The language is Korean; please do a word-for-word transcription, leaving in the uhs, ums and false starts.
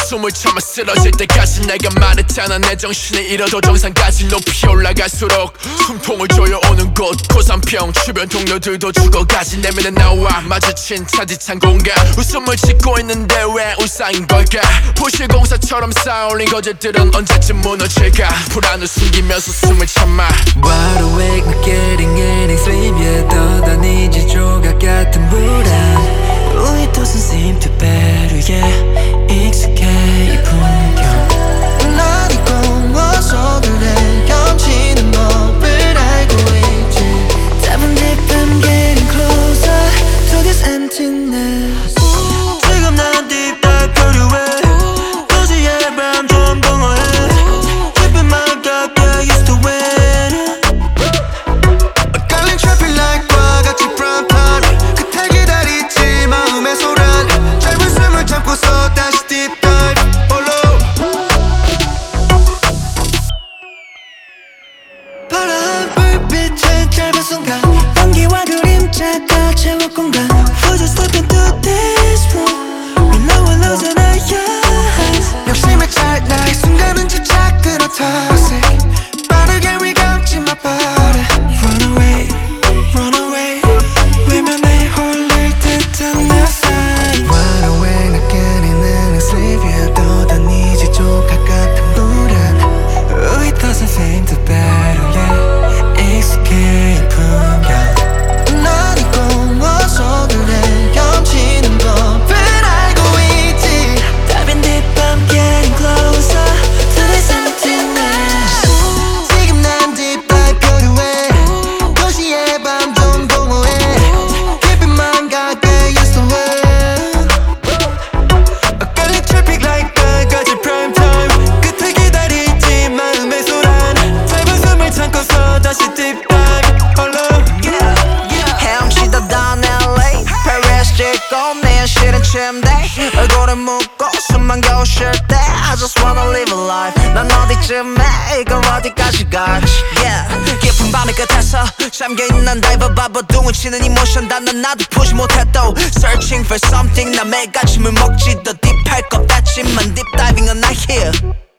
숨을 참아 쓰러질 때까지 내가 말했잖아. 내 정신을 잃어도 정상까지 높이 올라갈수록 숨통을 조여오는 곳 고산평 주변 동료들도 죽어가지. 내면은 나와 마주친 차디찬 공간 웃음을 짓고 있는데 왜 우상인 걸까. 부실공사처럼 쌓아올린 거짓들은 언제쯤 무너질까. 불안을 숨기면서 숨을 참아. Wide awake not getting any sleep yeah 떠다니지 조각 같은 불안 It doesn't seem to better yeah 익숙해 이 풍경 난 이꺼워서 그래 감추는 법을 알고 있지. Diving deep I'm getting closer to this emptiness 지금 난 deep dive 표류해 도시의 밤 좀 공허해 깊은 맘 가까이 used to win 엇갈린 traffic light과 같이 prime time 그때 기다리지 마음의 소란 짧은 숨을 참고서 다시 deep dive follow 파란 불빛의 짧은 순간 연기와 그림자가 채워 공간 We just step into this room We know we're losing our eyes 욕심에 찰나 이 순간은 집착 그렇다세 빠르게 we 감지 마 body Run away, run away 외면에 홀릴 듯한 내 sign Wide awake not getting any sleep yeah 떠다니지 조각 같은 불안 Oh it doesn't seem to better yeah 익숙해 이 풍경 난 이꺼워서 그래 감추는 법을 알고 있지. Diving deep I'm getting closer to this emptiness 지금 난 deep dive 표류해 도시의 밤 좀 공허해 깊은 맘 가까이 used to win 엇갈린 traffic light과 같이 prime time 끝에 기다리지 마음의 소란 짧은 숨을 참고서 다시 deep dive follow 헤엄치다 엘에이 Paris 찍고 내 실은 침대 얼굴을 묶고 숨만 겨우 쉴 때 I just wanna live a life 난 어디쯤에 이걸 어디까지 갈지 yeah. 깊은 밤의 끝에서 잠겨있는 다이버 바보 둥을 치는 이모션 단난 나도 푸지 못해도 Searching for something 남의 가침을 먹지 더 딥할 것 같지만 Deep diving은 not here